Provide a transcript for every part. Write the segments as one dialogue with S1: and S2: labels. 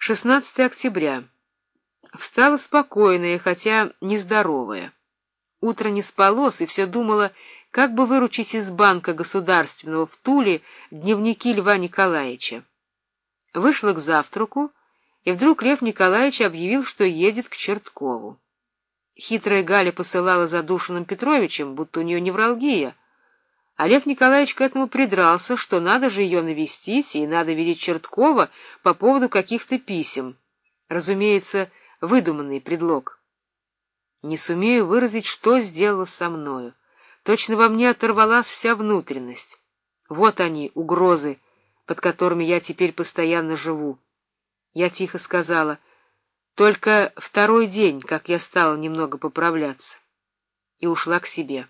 S1: 16 октября. Встала спокойная, хотя нездоровая. Утро не спалось, и все думала, как бы выручить из банка государственного в Туле дневники Льва Николаевича. Вышла к завтраку, и вдруг Лев Николаевич объявил, что едет к Черткову. Хитрая Галя посылала за Душиным Петровичем, будто у нее невралгия, а Лев Николаевич к этому придрался, что надо же ее навестить, и надо видеть Черткова по поводу каких-то писем. Разумеется, выдуманный предлог. Не сумею выразить, что сделала со мною. Точно во мне оторвалась вся внутренность. Вот они, угрозы, под которыми я теперь постоянно живу. Я тихо сказала: только второй день, как я стала немного поправляться, и ушла к себе.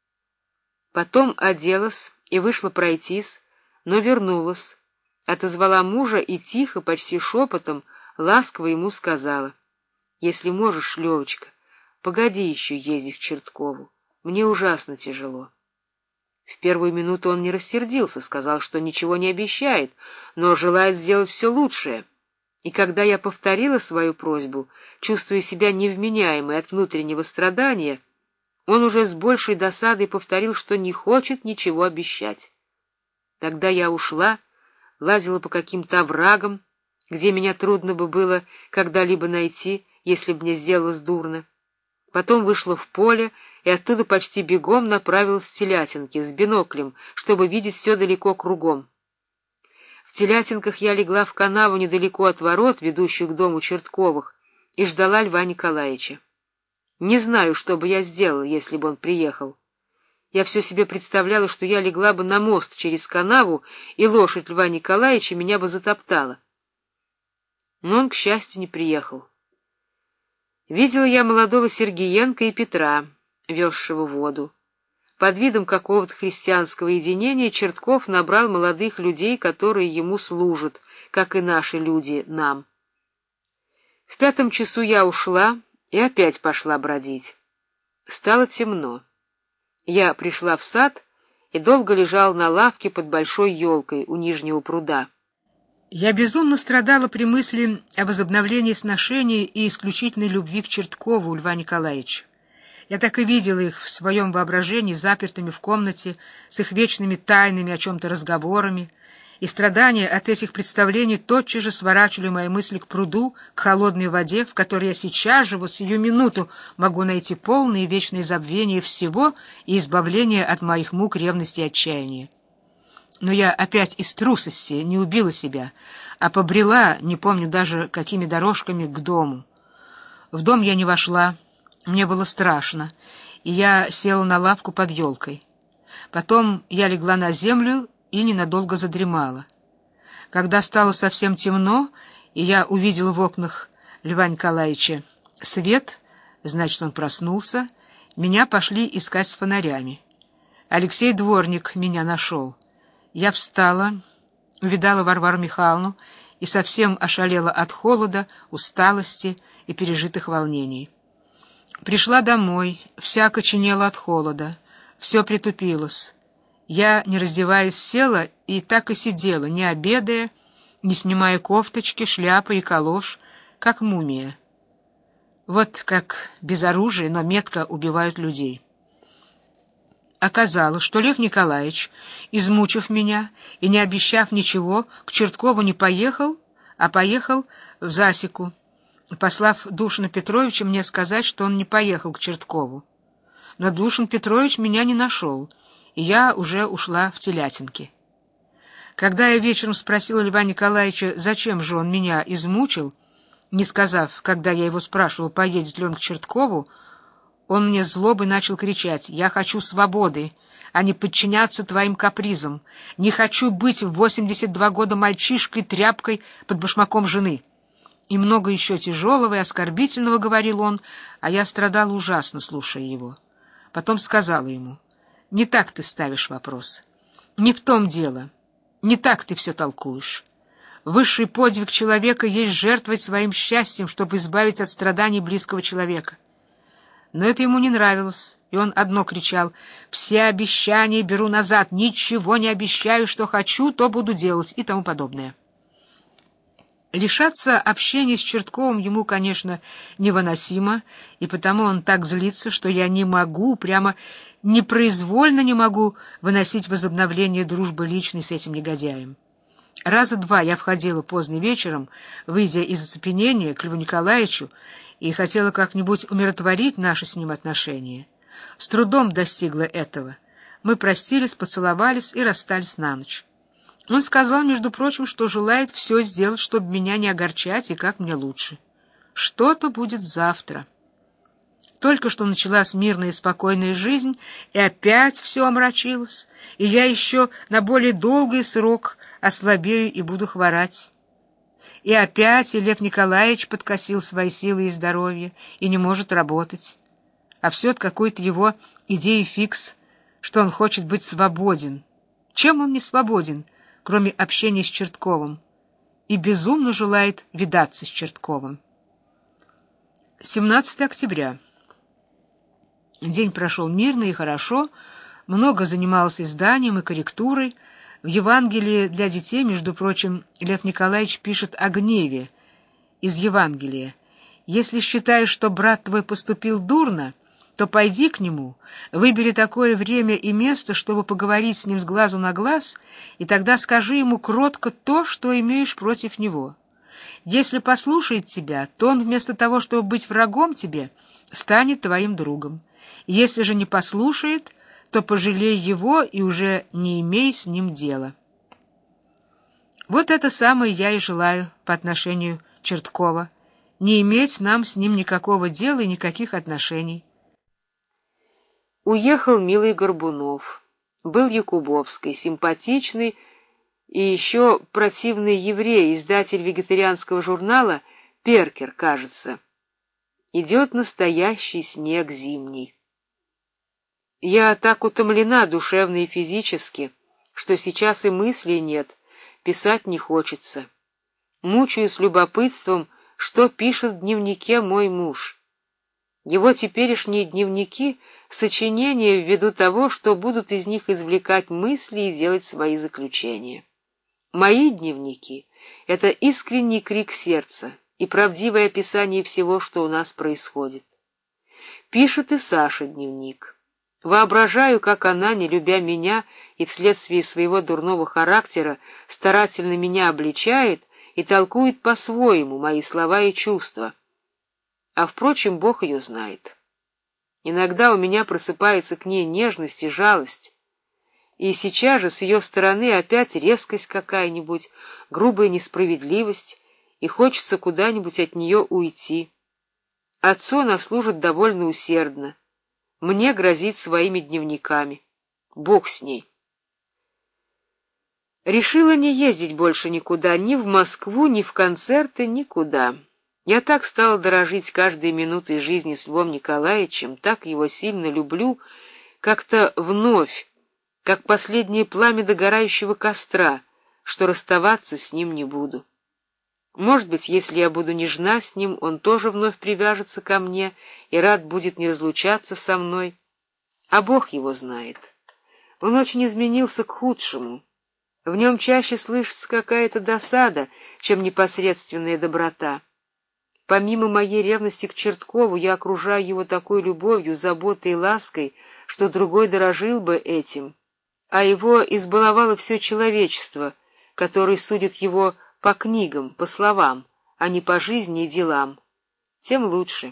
S1: Потом оделась и вышла пройтись, но вернулась, отозвала мужа и тихо, почти шепотом, ласково ему сказала: если можешь, Левочка, погоди еще ездить к Черткову, мне ужасно тяжело. В первую минуту он не рассердился, сказал, что ничего не обещает, но желает сделать все лучшее. И когда я повторила свою просьбу, чувствуя себя невменяемой от внутреннего страдания, он уже с большей досадой повторил, что не хочет ничего обещать. Тогда я ушла, лазила по каким-то оврагам, где меня трудно бы было когда-либо найти, если б мне сделалось дурно. Потом вышла в поле и оттуда почти бегом направилась в Телятинки с биноклем, чтобы видеть все далеко кругом. В Телятинках я легла в канаву недалеко от ворот, ведущих к дому Чертковых, и ждала Льва Николаевича. Не знаю, что бы я сделала, если бы он приехал. Я все себе представляла, что я легла бы на мост через канаву, и лошадь Льва Николаевича меня бы затоптала. Но он, к счастью, не приехал. Видела я молодого Сергеенко и Петра, везшего воду. Под видом какого-то христианского единения Чертков набрал молодых людей, которые ему служат, как и наши люди нам. В 5 часу я ушла и опять пошла бродить. Стало темно. Я пришла в сад и долго лежала на лавке под большой елкой у нижнего пруда. Я безумно страдала при мысли о возобновлении сношений и исключительной любви к Черткову Льва Николаевича. Я так и видела их в своем воображении запертыми в комнате с их вечными тайными о чем-то разговорами, и страдания от этих представлений тотчас же сворачивали мои мысли к пруду, к холодной воде, в которой я сейчас же, вот сию минуту, могу найти полное и вечное забвение всего и избавление от моих мук, ревности и отчаяния. Но я опять из трусости не убила себя, а побрела, не помню даже какими дорожками, к дому. В дом я не вошла, мне было страшно, и я села на лавку под елкой. Потом я легла на землю и ненадолго задремала. Когда стало совсем темно, и я увидела в окнах Льва Николаевича свет, значит, он проснулся, меня пошли искать с фонарями. Алексей Дворник меня нашел. Я встала, увидала Варвару Михайловну и совсем ошалела от холода, усталости и пережитых волнений. Пришла домой, вся окоченела от холода, все притупилось. Я, не раздеваясь, села и так и сидела, не обедая, не снимая кофточки, шляпы и калош, как мумия. Вот как без оружия, но метко убивают людей. Оказалось, что Лев Николаевич, измучив меня и не обещав ничего, к Черткову не поехал, а поехал в Засеку, послав Душина Петровича мне сказать, что он не поехал к Черткову. Но Душин Петрович меня не нашел, и я уже ушла в Телятинки. Когда я вечером спросила Льва Николаевича, зачем же он меня измучил, не сказав, когда я его спрашивала, поедет ли он к Черткову, он мне с злобой начал кричать: «Я хочу свободы, а не подчиняться твоим капризам. Не хочу быть в 82 года мальчишкой-тряпкой под башмаком жены». И много еще тяжелого и оскорбительного говорил он, а я страдала ужасно, слушая его. Потом сказала ему: «Не так ты ставишь вопрос. Не в том дело. Не так ты все толкуешь. Высший подвиг человека есть жертвовать своим счастьем, чтобы избавить от страданий близкого человека». Но это ему не нравилось, и он одно кричал: «Все обещания беру назад, ничего не обещаю, что хочу, то буду делать», и тому подобное.
S2: Лишаться общения с Чертковым ему, конечно, невыносимо, и потому он так злится, что я не могу, прямо непроизвольно не могу выносить возобновление дружбы личной с этим негодяем. Раза два я входила поздно вечером, выйдя из оцепенения к Льву Николаевичу, и хотела как-нибудь умиротворить наши с ним отношения. С трудом достигла этого. Мы простились, поцеловались и расстались на ночь. Он сказал, между прочим, что желает все сделать, чтобы меня не огорчать и как мне лучше. Что-то будет завтра. Только что началась мирная и спокойная жизнь, и опять все омрачилось, и я еще на более долгий срок ослабею и буду хворать. И опять Лев Николаевич подкосил свои силы и здоровье, и не может работать. А все от какой-то его идеи фикс, что он хочет быть свободен. Чем он не свободен, кроме общения с Чертковым, и безумно желает видаться с Чертковым? 17 октября. День прошел мирно и хорошо, много занимался изданием и корректурой. В Евангелии для детей, между прочим, Лев Николаевич пишет о гневе из Евангелия. «Если считаешь, что брат твой поступил дурно, то пойди к нему, выбери такое время и место, чтобы поговорить с ним с глазу на глаз, и тогда скажи ему кротко то, что имеешь против него. Если послушает тебя, то он вместо того, чтобы быть врагом тебе, станет твоим другом. Если же не послушает, то пожалей его и уже не имей с ним дела». Вот это самое я и желаю по отношению Черткова, не иметь нам с ним никакого дела и никаких отношений.
S1: Уехал милый Горбунов. Был Якубовский, симпатичный и еще противный еврей, издатель вегетарианского журнала «Перкер», кажется. Идет настоящий снег зимний. Я так утомлена душевно и физически, что сейчас и мыслей нет, писать не хочется. Мучаюсь любопытством, что пишет в дневнике мой муж. Его теперешние дневники — сочинения ввиду того, что будут из них извлекать мысли и делать свои заключения. Мои дневники — это искренний крик сердца и правдивое описание всего, что у нас происходит. Пишет и Саша дневник. Воображаю, как она, не любя меня и вследствие своего дурного характера, старательно меня обличает и толкует по-своему мои слова и чувства. А, впрочем, Бог ее знает. Иногда у меня просыпается к ней нежность и жалость, и сейчас же с ее стороны опять резкость какая-нибудь, грубая несправедливость, и хочется куда-нибудь от нее уйти. Отцу она служит довольно усердно, мне грозит своими дневниками. Бог с ней. Решила не ездить больше никуда, ни в Москву, ни в концерты, никуда. Я так стала дорожить каждой минутой жизни с Львом Николаевичем, так его сильно люблю, как-то вновь, как последнее пламя догорающего костра, что расставаться с ним не буду. Может быть, если я буду нежна с ним, он тоже вновь привяжется ко мне и рад будет не разлучаться со мной. А Бог его знает. Он очень изменился к худшему. В нем чаще слышится какая-то досада, чем непосредственная доброта. Помимо моей ревности к Черткову, я окружаю его такой любовью, заботой и лаской, что другой дорожил бы этим, а его избаловало все человечество, которое судит его по книгам, по словам, а не по жизни и делам. Тем лучше.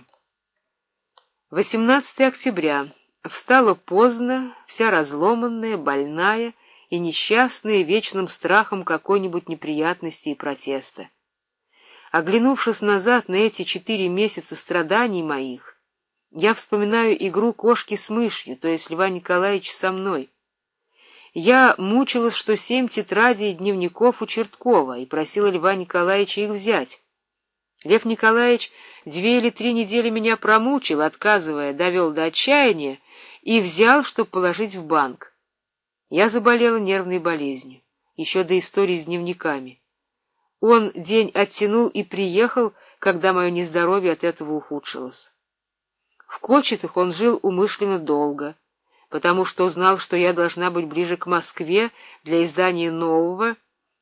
S1: 18 октября. Встала поздно, вся разломанная, больная и несчастная вечным страхом какой-нибудь неприятности и протеста. Оглянувшись назад на эти 4 месяца страданий моих, я вспоминаю игру кошки с мышью, то есть Льва Николаевича со мной. Я мучилась, что 7 тетрадей и дневников у Черткова, и просила Льва Николаевича их взять. Лев Николаевич 2 или 3 недели меня промучил, отказывая, довел до отчаяния и взял, чтобы положить в банк. Я заболела нервной болезнью, еще до истории с дневниками. Он день оттянул и приехал, когда мое нездоровье от этого ухудшилось. В Кочетах он жил умышленно долго, потому что знал, что я должна быть ближе к Москве для издания нового,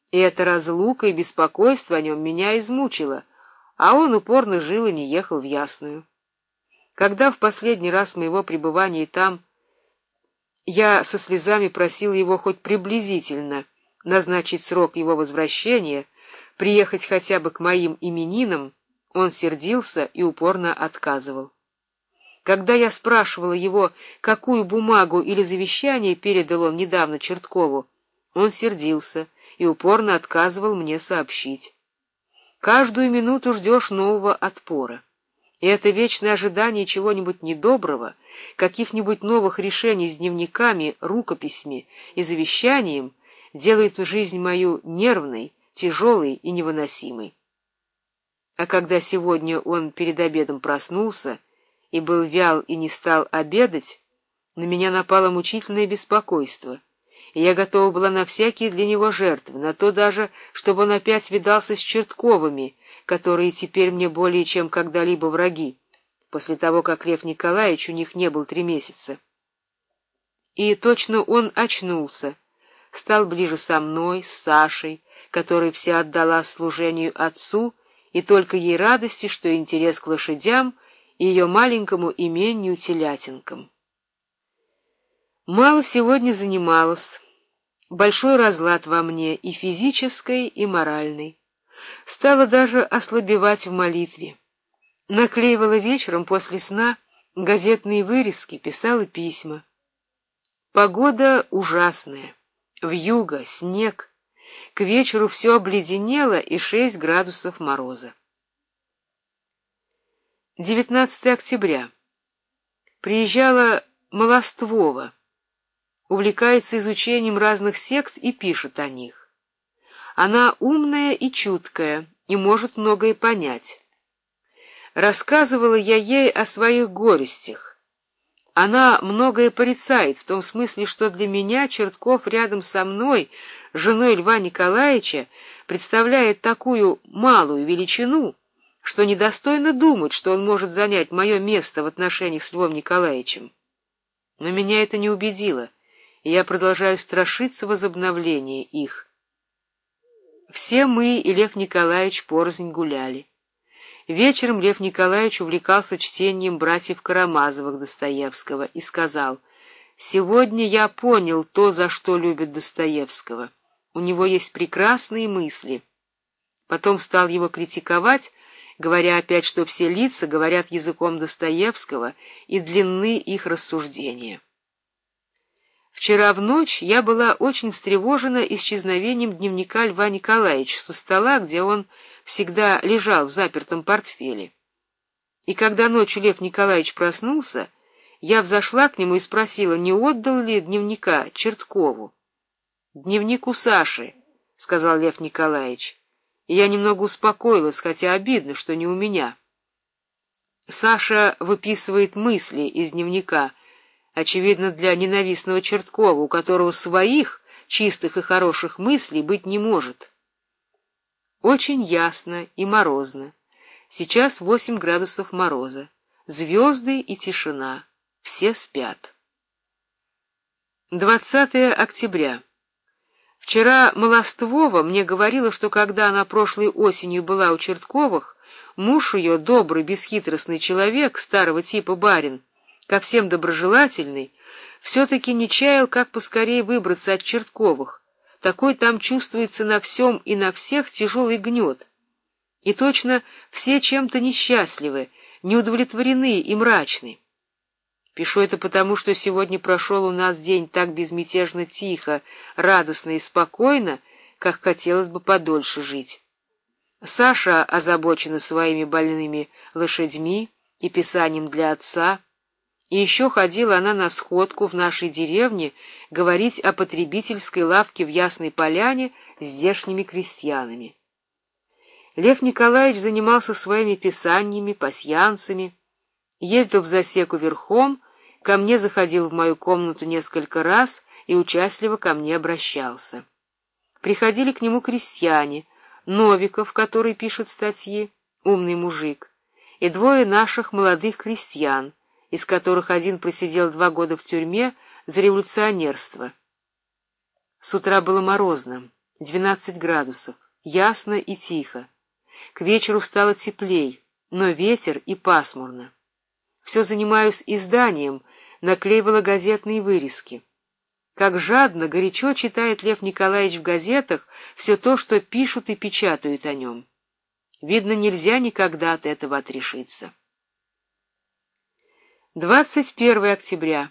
S1: И эта разлука и беспокойство о нем меня измучило, а он упорно жил и не ехал в Ясную. Когда в последний раз моего пребывания там я со слезами просил его хоть приблизительно назначить срок его возвращения, приехать хотя бы к моим именинам, он сердился и упорно отказывал. Когда я спрашивала его, какую бумагу или завещание передал он недавно Черткову, он сердился и упорно отказывал мне сообщить. Каждую минуту ждешь нового отпора. И это вечное ожидание чего-нибудь недоброго, каких-нибудь новых решений с дневниками, рукописями и завещанием делает жизнь мою нервной, тяжелой и невыносимой. А когда сегодня он перед обедом проснулся и был вял и не стал обедать, на меня напало мучительное беспокойство, и я готова была на всякие для него жертвы, на то даже, чтобы он опять видался с Чертковыми, которые теперь мне более чем когда-либо враги, после того, как Лев Николаевич у них не был 3 месяца. И точно он очнулся, стал ближе со мной, с Сашей, которой вся отдала служению отцу, и только ей радости, что интерес к лошадям и ее маленькому имению телятинкам. Мало сегодня занималась, большой разлад во мне и физической, и моральной. Стала даже ослабевать в молитве. Наклеивала вечером после сна газетные вырезки, писала письма. Погода ужасная. Вьюга, снег. К вечеру все обледенело и 6 градусов мороза. 19 октября. Приезжала Молоствова. Увлекается изучением разных сект и пишет о них. Она умная и чуткая, и может многое понять. Рассказывала я ей о своих горестях. Она многое порицает, в том смысле, что для меня Чертков рядом со мной, женой Льва Николаевича, представляет такую малую величину, что недостойно думать, что он может занять мое место в отношениях с Львом Николаевичем. Но меня это не убедило, и я продолжаю страшиться возобновления их. Все мы и Лев Николаевич порознь гуляли. Вечером Лев Николаевич увлекался чтением братьев Карамазовых Достоевского и сказал: «Сегодня я понял то, за что любят Достоевского. У него есть прекрасные мысли». Потом стал его критиковать, говоря опять, что все лица говорят языком Достоевского и длинны их рассуждения. Вчера в ночь я была очень встревожена исчезновением дневника Льва Николаевича со стола, где он всегда лежал в запертом портфеле. И когда ночью Лев Николаевич проснулся, я взошла к нему и спросила, не отдал ли дневника Черткову. «Дневник у Саши», — сказал Лев Николаевич, и я немного успокоилась, хотя обидно, что не у меня. Саша выписывает мысли из дневника, очевидно, для ненавистного Черткова, у которого своих чистых и хороших мыслей быть не может. Очень ясно и морозно. Сейчас 8 градусов мороза. Звезды и тишина. Все спят. 20 октября. Вчера Молоствова мне говорила, что когда она прошлой осенью была у Чертковых, муж ее, добрый, бесхитростный человек, старого типа барин, ко всем доброжелательный, все-таки не чаял, как поскорее выбраться от Чертковых. Такой там чувствуется на всем и на всех тяжелый гнет. И точно все чем-то несчастливы, неудовлетворены и мрачны. Пишу это потому, что сегодня прошел у нас день так безмятежно тихо, радостно и спокойно, как хотелось бы подольше жить. Саша озабочена своими больными лошадьми и писанием для отца, и еще ходила она на сходку в нашей деревне говорить о потребительской лавке в Ясной Поляне с здешними крестьянами. Лев Николаевич занимался своими писаниями, пасьянсами, ездил в засеку верхом, ко мне заходил в мою комнату несколько раз и участливо ко мне обращался. Приходили к нему крестьяне, Новиков, который пишет статьи, умный мужик, и 2 наших молодых крестьян, из которых один просидел 2 года в тюрьме за революционерство. С утра было морозно, 12 градусов, ясно и тихо. К вечеру стало теплей, но ветер и пасмурно. Все занимаюсь изданием, наклеивала газетные вырезки. Как жадно, горячо читает Лев Николаевич в газетах все то, что пишут и печатают о нем. Видно, нельзя никогда от этого отрешиться. 21 октября.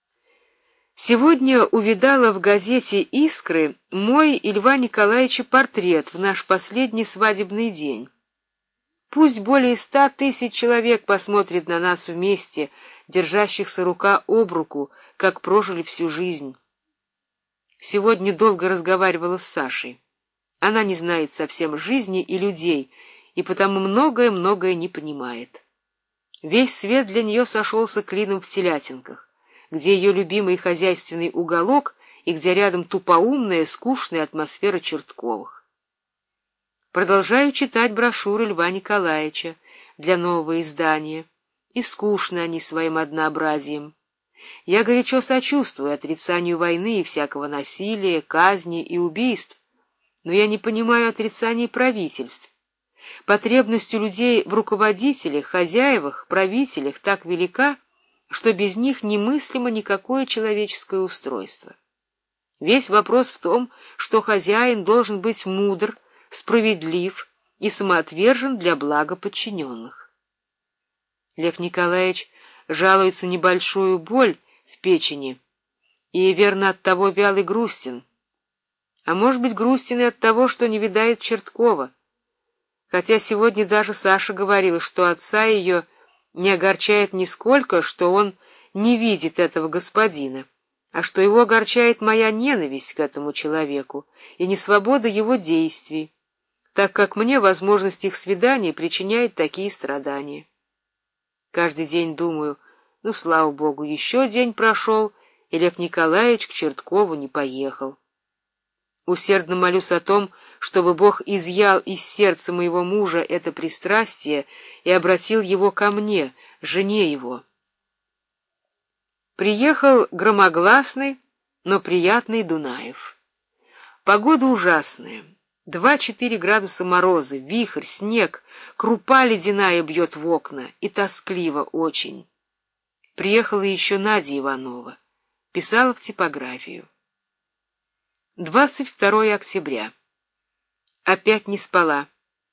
S1: Сегодня увидала в газете «Искры» мой и Льва Николаевича портрет в наш последний свадебный день. Пусть более 100 000 человек посмотрит на нас вместе, держащихся рука об руку, как прожили всю жизнь. Сегодня долго разговаривала с Сашей. Она не знает совсем жизни и людей, и потому многое-многое не понимает. Весь свет для нее сошелся клином в Телятинках, где ее любимый хозяйственный уголок и где рядом тупоумная, скучная атмосфера Чертковых. Продолжаю читать брошюры Льва Николаевича для нового издания, и скучны они своим однообразием. Я горячо сочувствую отрицанию войны и всякого насилия, казни и убийств, но я не понимаю отрицания правительств. Потребность у людей в руководителях, хозяевах, правителях так велика, что без них немыслимо никакое человеческое устройство. Весь вопрос в том, что хозяин должен быть мудр, справедлив и самоотвержен для блага подчиненных. Лев Николаевич жалуется на небольшую боль в печени, и, верно, оттого вял и грустен. А может быть, грустен и от того, что не видает Черткова. Хотя сегодня даже Саша говорила, что отца ее не огорчает нисколько, что он не видит этого господина, а что его огорчает моя ненависть к этому человеку и несвобода его действий, так как мне возможность их свидания причиняет такие страдания. Каждый день думаю, ну, слава богу, еще день прошел, и Лев Николаевич к Черткову не поехал. Усердно молюсь о том, чтобы Бог изъял из сердца моего мужа это пристрастие и обратил его ко мне, жене его. Приехал громогласный, но приятный Дунаев. Погода ужасная. 2-4 градуса мороза, вихрь, снег, крупа ледяная бьет в окна, и тоскливо очень. Приехала еще Надя Иванова. Писала в типографию. 22 октября. Опять не спала.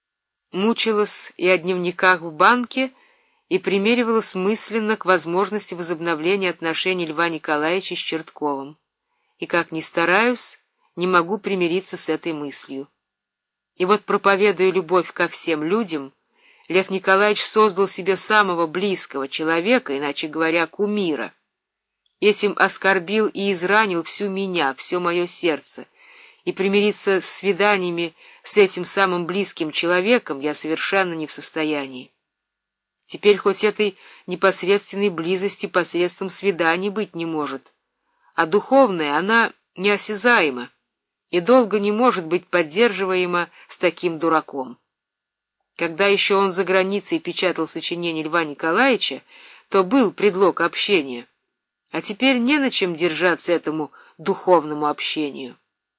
S1: Мучилась и о дневниках в банке, и примеривалась мысленно к возможности возобновления отношений Льва Николаевича с Чертковым. И как ни стараюсь, не могу примириться с этой мыслью. И вот, проповедуя любовь ко всем людям, Лев Николаевич создал себе самого близкого человека, иначе говоря, кумира. Этим оскорбил и изранил всю меня, все мое сердце, и примириться с свиданиями с этим самым близким человеком я совершенно не в состоянии. Теперь хоть этой непосредственной близости посредством свиданий быть не может, а духовная она неосязаема и долго не может быть поддерживаема с таким дураком. Когда еще он за границей печатал сочинения Льва Николаевича, то был предлог общения, а теперь не на чем держаться этому духовному общению.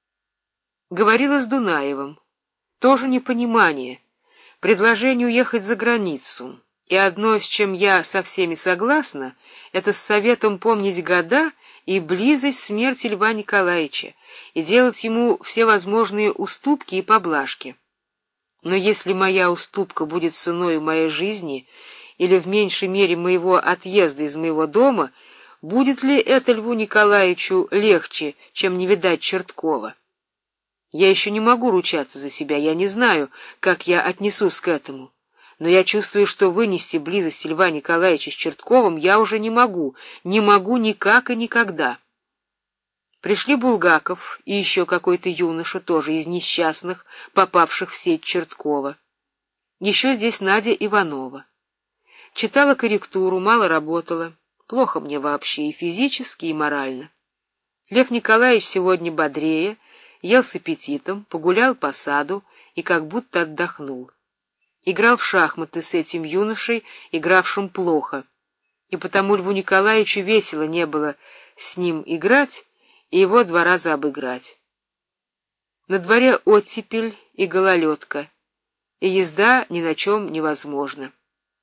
S1: Говорила с Дунаевым. Тоже непонимание. Предложение уехать за границу. И одно, с чем я со всеми согласна, это с советом помнить года и близость смерти Льва Николаевича и делать ему все возможные уступки и поблажки. Но если моя уступка будет ценой моей жизни или в меньшей мере моего отъезда из моего дома, будет ли это Льву Николаевичу легче, чем не видать Черткова? Я еще не могу ручаться за себя, я не знаю, как я отнесусь к этому. Но я чувствую, что вынести близость Льва Николаевича с Чертковым я уже не могу никак и никогда. Пришли Булгаков и еще какой-то юноша, тоже из несчастных, попавших в сеть Черткова. Еще здесь Надя Иванова. Читала корректуру, мало работала, плохо мне вообще и физически, и морально. Лев Николаевич сегодня бодрее, ел с аппетитом, погулял по саду и как будто отдохнул. Играл в шахматы с этим юношей, игравшим плохо, и потому Льву Николаевичу весело не было с ним играть и его 2 раза обыграть. На дворе оттепель и гололедка, и езда ни на чем невозможна.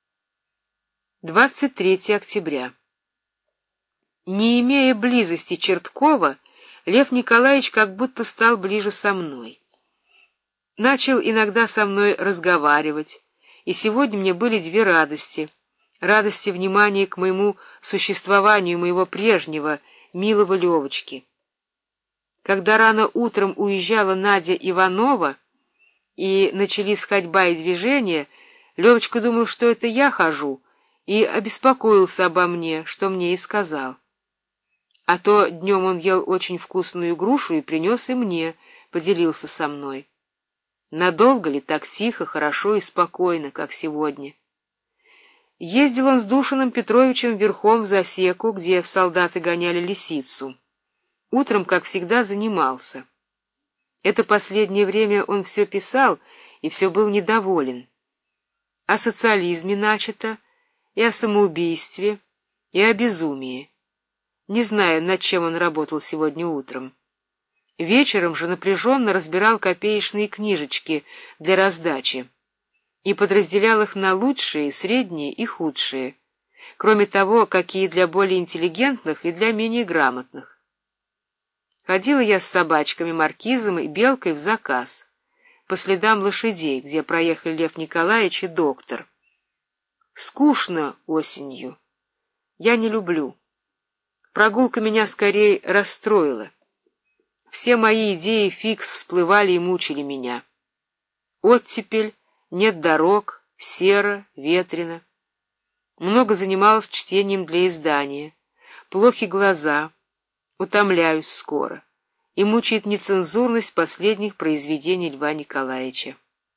S1: 23 октября. Не имея близости Черткова, Лев Николаевич как будто стал ближе со мной. Начал иногда со мной разговаривать, и сегодня мне были две радости. Радости внимания к моему существованию, моего прежнего, милого Левочки. Когда рано утром уезжала Надя Иванова, и начались ходьба и движение, Левочка думал, что это я хожу, и обеспокоился обо мне, что мне и сказал. А то днем он ел очень вкусную грушу и принес и мне, поделился со мной. Надолго ли так тихо, хорошо и спокойно, как сегодня? Ездил он с Душиным Петровичем верхом в засеку, где солдаты гоняли лисицу. Утром, как всегда, занимался. Это последнее время он все писал и все был недоволен. О социализме начато, и о самоубийстве, и о безумии. Не знаю, над чем он работал сегодня утром. Вечером же напряженно разбирал копеечные книжечки для раздачи и подразделял их на лучшие, средние и худшие, кроме того, какие для более интеллигентных и для менее грамотных. Ходила я с собачками Маркизом и Белкой в заказ, по следам лошадей, где проехали Лев Николаевич и доктор. Скучно осенью. Я не люблю. Прогулка меня скорее расстроила. Все мои идеи фикс всплывали и мучили меня. Оттепель, нет дорог, серо, ветрено. Много занималась чтением для издания. Плохи глаза, утомляюсь скоро, и мучает нецензурность последних произведений Льва Николаевича.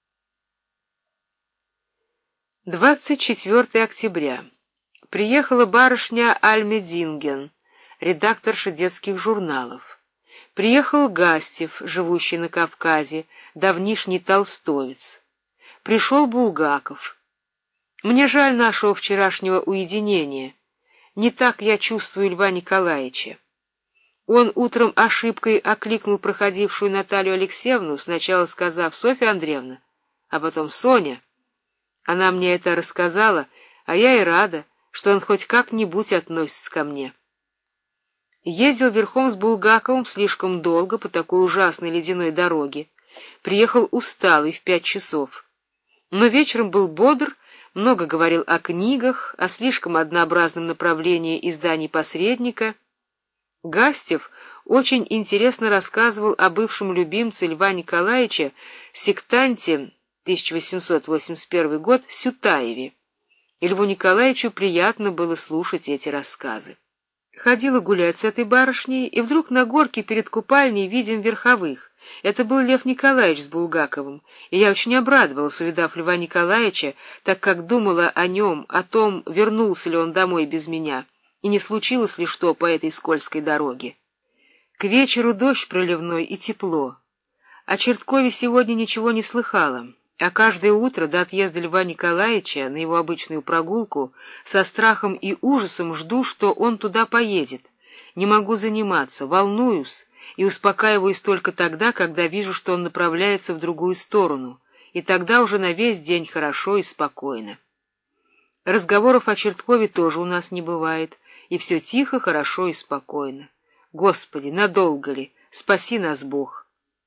S1: 24 октября. Приехала барышня Альмединген, редакторша детских журналов. Приехал Гастев, живущий на Кавказе, давнишний толстовец. Пришел Булгаков. Мне жаль нашего вчерашнего уединения. Не так я чувствую Льва Николаевича. Он утром ошибкой окликнул проходившую Наталью Алексеевну, сначала сказав «Софья Андреевна», а потом «Соня». Она мне это рассказала, а я и рада, что он хоть как-нибудь относится ко мне. Ездил верхом с Булгаковым слишком долго по такой ужасной ледяной дороге. Приехал усталый в 5 часов. Но вечером был бодр, много говорил о книгах, о слишком однообразном направлении изданий «Посредника». Гастев очень интересно рассказывал о бывшем любимце Льва Николаевича, сектанте, 1881 год, Сютаеве. И Льву Николаевичу приятно было слушать эти рассказы. Ходила гулять с этой барышней, и вдруг на горке перед купальней видим верховых. Это был Лев Николаевич с Булгаковым, и я очень обрадовалась, увидав Льва Николаевича, так как думала о нем, о том, вернулся ли он домой без меня, и не случилось ли что по этой скользкой дороге. К вечеру дождь проливной и тепло. О Черткове сегодня ничего не слыхала, а каждое утро до отъезда Льва Николаевича на его обычную прогулку со страхом и ужасом жду, что он туда поедет. Не могу заниматься, волнуюсь и успокаиваюсь только тогда, когда вижу, что он направляется в другую сторону, и тогда уже на весь день хорошо и спокойно. Разговоров о Черткове тоже у нас не бывает, и все тихо, хорошо и спокойно. Господи, надолго ли? Спаси нас, Бог!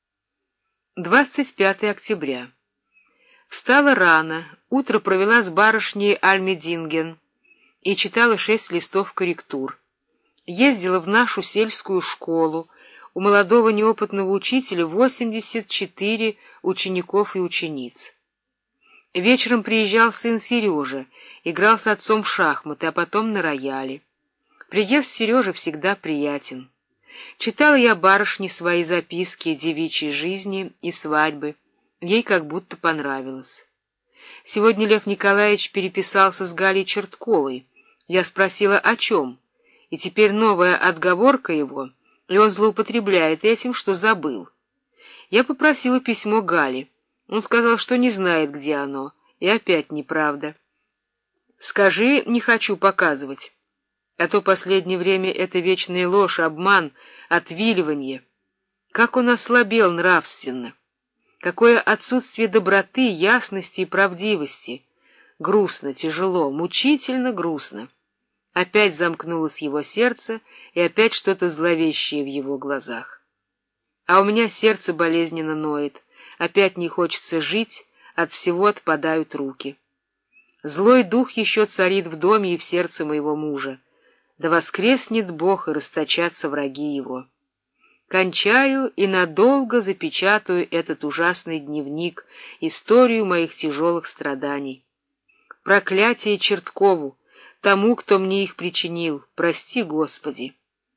S1: 25 октября. Встала рано, утро провела с барышней Альмединген и читала 6 листов корректур. Ездила в нашу сельскую школу, у молодого неопытного учителя 84 учеников и учениц. Вечером приезжал сын Сережа, играл с отцом в шахматы, а потом на рояле. Приезд Сережи всегда приятен. Читала я барышне свои записки девичьей жизни и свадьбы. Ей как будто понравилось. Сегодня Лев Николаевич переписался с Галей Чертковой. Я спросила, о чем, и теперь новая отговорка его, и он злоупотребляет этим, что забыл. Я попросила письмо Гали. Он сказал, что не знает, где оно, и опять неправда. Скажи, не хочу показывать. А то последнее время это вечная ложь, обман, отвиливание. Как он ослабел нравственно! Какое отсутствие доброты, ясности и правдивости! Грустно, тяжело, мучительно грустно. Опять замкнулось его сердце, и опять что-то зловещее в его глазах. А у меня сердце болезненно ноет, опять не хочется жить, от всего отпадают руки. Злой дух еще царит в доме и в сердце моего мужа. Да воскреснет Бог, и расточатся враги его. Кончаю и надолго запечатаю этот ужасный дневник, историю моих тяжелых страданий. Проклятие Черткову, тому, кто мне их причинил, прости, Господи.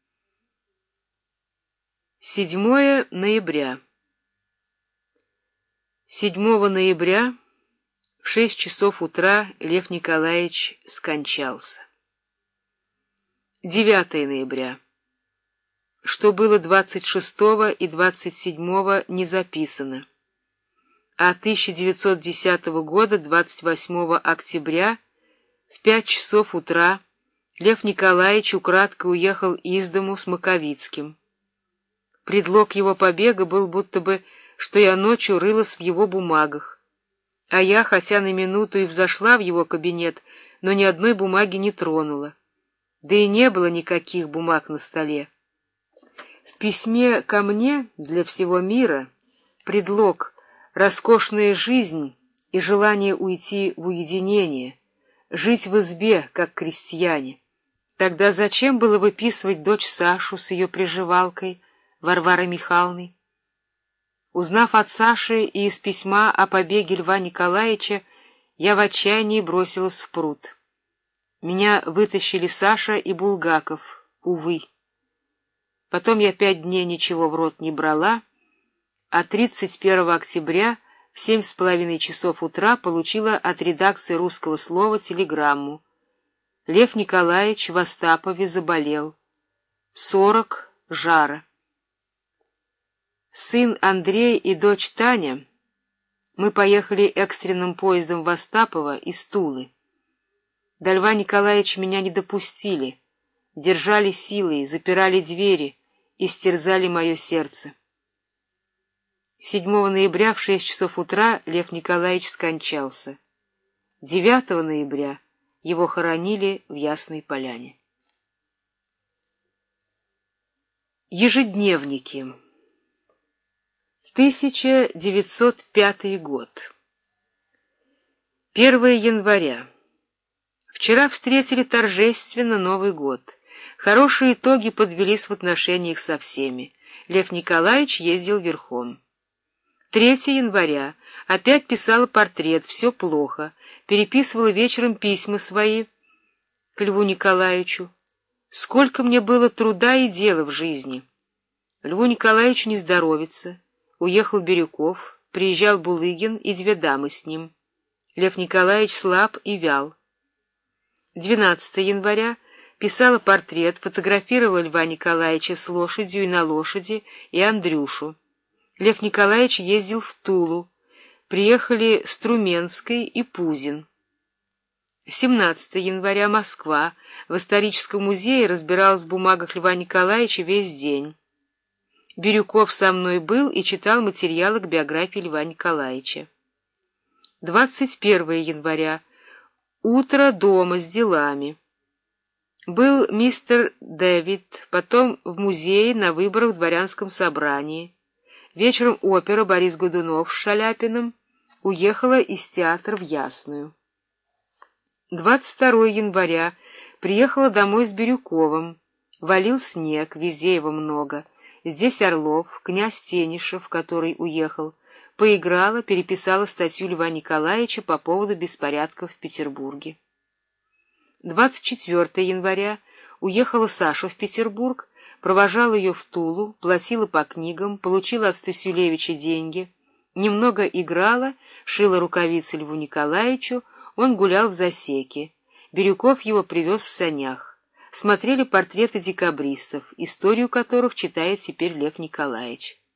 S1: 7 ноября. 7 ноября в 6 часов утра Лев Николаевич скончался. 9 ноября. Что было 26 и 27 не записано. А 1910 года 28 октября в 5 часов утра Лев Николаевич украдкой уехал из дому с Маковицким. Предлог его побега был будто бы, что я ночью рылась в его бумагах, а я, хотя на минуту и взошла в его кабинет, но ни одной бумаги не тронула. Да и не было никаких бумаг на столе. В письме ко мне для всего мира предлог «роскошная жизнь» и желание уйти в уединение, жить в избе, как крестьяне. Тогда зачем было выписывать дочь Сашу с ее приживалкой Варварой Михайловной? Узнав от Саши и из письма о побеге Льва Николаевича, я в отчаянии бросилась в пруд. Меня вытащили Саша и Булгаков, увы. Потом я 5 дней ничего в рот не брала, а 31 октября в 7:30 часов утра получила от редакции «Русского слова» телеграмму. Лев Николаевич в Остапове заболел. 40 жара. Сын Андрей и дочь Таня, мы поехали экстренным поездом в Остапово из Тулы. До Льва Николаевича меня не допустили, держали силой, запирали двери, истерзали мое сердце. 7 ноября в 6 часов утра Лев Николаевич скончался. 9 ноября его хоронили в Ясной Поляне. Ежедневники. 1905 год. 1 января. Вчера встретили торжественно Новый год. Хорошие итоги подвелись в отношениях со всеми. Лев Николаевич ездил верхом. 3 января. Опять писала портрет, все плохо. Переписывала вечером письма свои к Льву Николаевичу. Сколько мне было труда и дела в жизни. Льву Николаевичу не здоровится. Уехал Бирюков, приезжал Булыгин и 2 дамы с ним. Лев Николаевич слаб и вял. 12 января писала портрет, фотографировала Льва Николаевича с лошадью и на лошади, и Андрюшу. Лев Николаевич ездил в Тулу. Приехали Струменский и Пузин. 17 января Москва. В историческом музее разбиралась в бумагах Льва Николаевича весь день. Бирюков со мной был и читал материалы к биографии Льва Николаевича. 21 января. Утро дома с делами. Был мистер Дэвид, потом в музее на выборах в дворянском собрании. Вечером опера Борис Годунов с Шаляпиным. Уехала из театра в Ясную. 22 января. Приехала домой с Бирюковым. Валил снег, везде его много. Здесь Орлов, князь Тенишев, который уехал. Поиграла, переписала статью Льва Николаевича по поводу беспорядков в Петербурге. 24 января. Уехала Саша в Петербург, провожала ее в Тулу, платила по книгам, получила от Стасюлевича деньги, немного играла, шила рукавицы Льву Николаевичу, он гулял в засеке. Бирюков его привез в санях. Смотрели портреты декабристов, историю которых читает теперь Лев Николаевич.